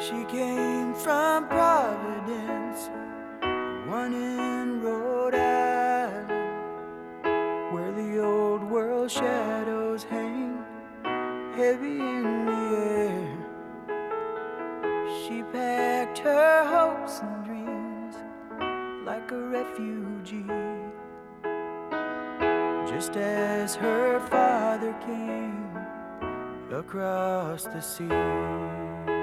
She came from Providence, one in Rhode Island, where the old world shadows hang heavy in the air. She packed her hopes and dreams like a refugee, just as her father came across the sea.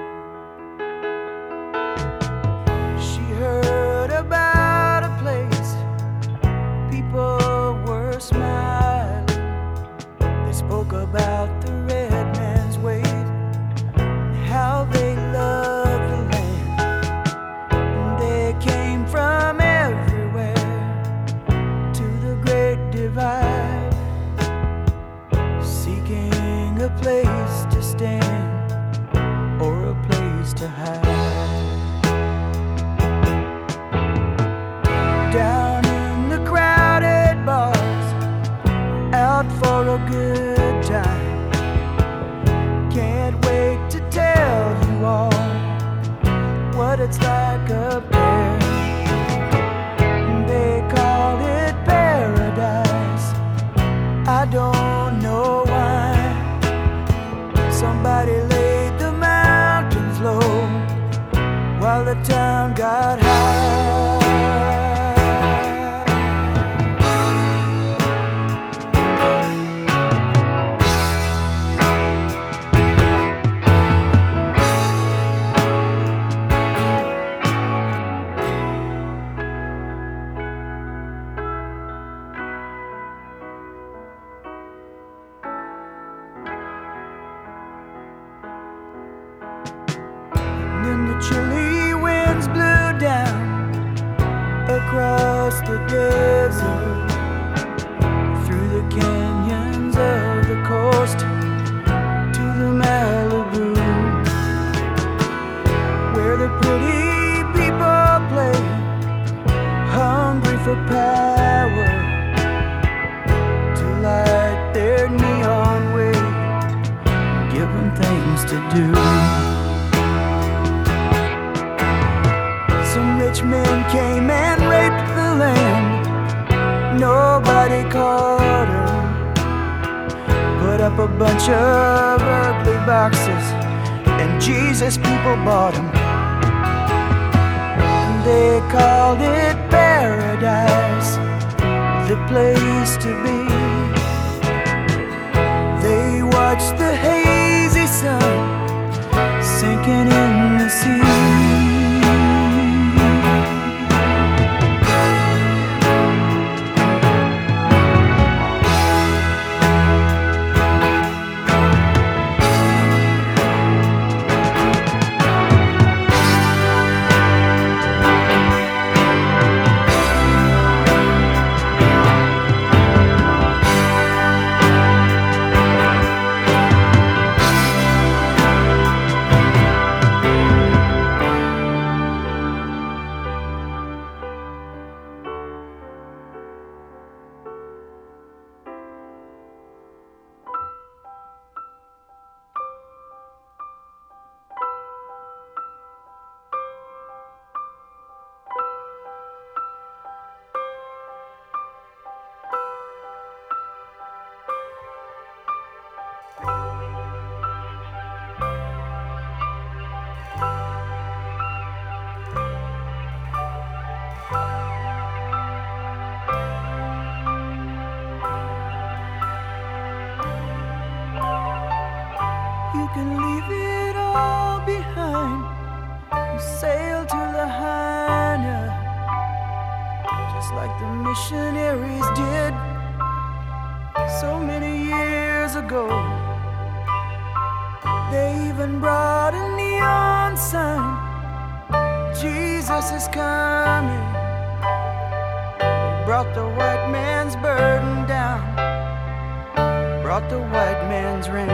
She heard about a place people were smiling. They spoke about the red man's ways and how they loved the land. And they came from everywhere to the Great Divide, seeking a place to stand or a place to hide. Down in the crowded bars, out for a good time. Can't wait to tell you all what it's like up there. They call it paradise, I don't know why. Somebody laid the mountains low while the town got high. Then the chilly winds blew down across the desert, through the canyons of the coast to the Malibu, where the pretty people play, hungry for power, to light their neon way, give them things to do. Some rich men came and raped the land. Nobody caught her. Put up a bunch of ugly boxes, and Jesus people bought them. They called it paradise, the place to be. They watched the hazy sun sinking in the sea. You can leave it all behind and sail to Lahaina, just like the missionaries did so many years ago. They even brought a neon sign, Jesus is coming. They brought the white man's burden down, brought the white man's rain.